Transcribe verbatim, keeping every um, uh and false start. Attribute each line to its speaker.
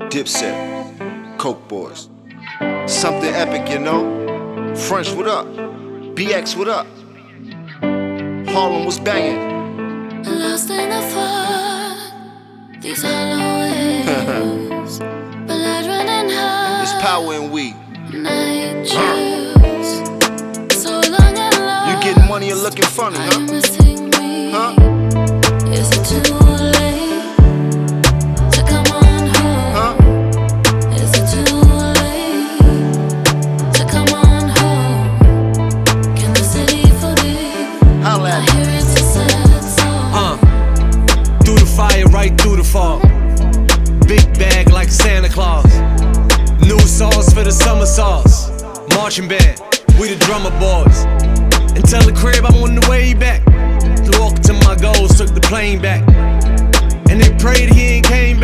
Speaker 1: Dipset, Coke Boys. Something epic, you know. French, what up? B X, what up? Harlem was banging.
Speaker 2: Lost in the fog, these hollow waves. Blood running hot.
Speaker 1: There's power in weed.
Speaker 2: Night juice. So long and long.
Speaker 1: You getting money and looking funny,
Speaker 2: Are
Speaker 1: huh?
Speaker 2: you missing me?
Speaker 1: Huh?
Speaker 2: Is it too late to come on home?
Speaker 1: Huh?
Speaker 2: Is it too late to come on home? Can the city forgive?
Speaker 1: Holla
Speaker 2: I
Speaker 1: at me.
Speaker 2: hear it's a sad song.
Speaker 3: Uh, through the fire, right through the fog. Big bag like Santa Claus. New sauce for the summer sauce. Marching band, we the drummer boys. Until the crib, I'm on the way back. Walked to my goals, took the plane back. And they prayed he ain't came back.